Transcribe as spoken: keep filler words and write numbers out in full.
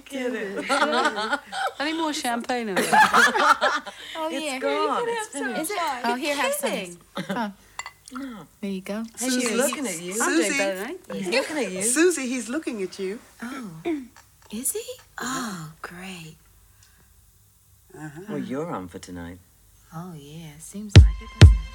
Get it. I need more champagne over it. Oh, It's yeah. gone. It's Is finished. it? Oh, here, have some. Oh. No. There you go. He's Cheers. looking at you. I'm doing Susie. better, eh? He's looking at you. Susie, he's looking at you. Oh. Is he? Oh, great. Uh-huh. Well, you're on for tonight. Oh, yeah. Seems like it, doesn't it?